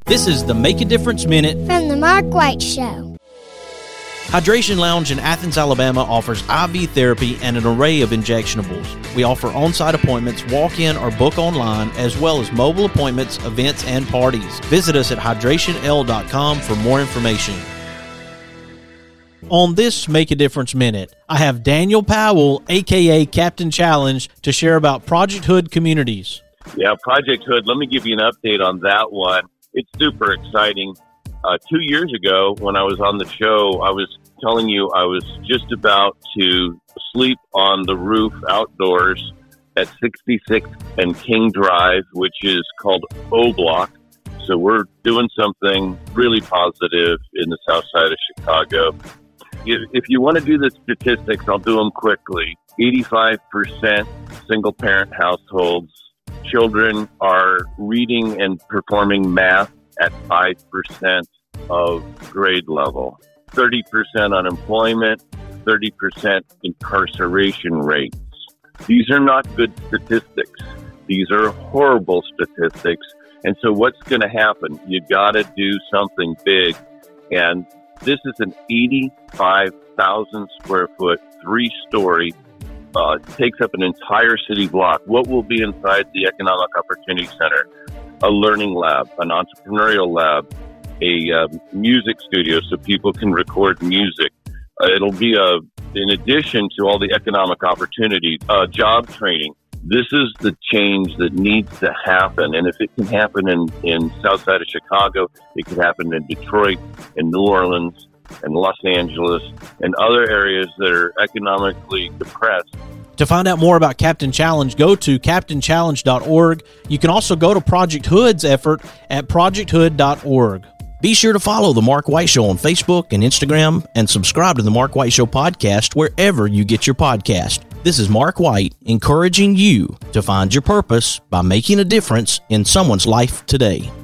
This is the Make a Difference Minute from the Mark White Show. Hydration Lounge in Athens, Alabama offers IV therapy and an array of injectionables. We offer on-site appointments, walk-in or book online, as well as mobile appointments, events, and parties. Visit us at hydrationl.com for more information. On this Make a Difference Minute, I have Daniel Powell, a.k.a. Captain Challenge, to share about Project Hood Communities. Yeah, Project Hood, let me give you an update on that one. It's super exciting. 2 years ago, when I was on the show, I was telling you I was just about to sleep on the roof outdoors at 66 and King Drive, which is called O Block. So we're doing something really positive in the south side of Chicago. If you want to do the statistics, I'll do them quickly. 85% single-parent households. Children are reading and performing math at 5% of grade level. 30% unemployment, 30% incarceration rates. These are not good statistics. These are horrible statistics. And so what's going to happen? You got to do something big. And this is an 85,000 square foot, 3-story, takes up an entire city block. What will be inside the Economic Opportunity Center? A learning lab, an entrepreneurial lab, a music studio so people can record music. It'll be in addition to all the economic opportunity, job training. This is the change that needs to happen. And if it can happen in south side of Chicago, it can happen in Detroit, in New Orleans, and Los Angeles, and other areas that are economically depressed. To find out more about Captain Challenge, go to captainchallenge.org. You can also go to Project Hood's effort at projecthood.org. Be sure to follow The Mark White Show on Facebook and Instagram, and subscribe to The Mark White Show podcast wherever you get your podcast. This is Mark White, encouraging you to find your purpose by making a difference in someone's life today.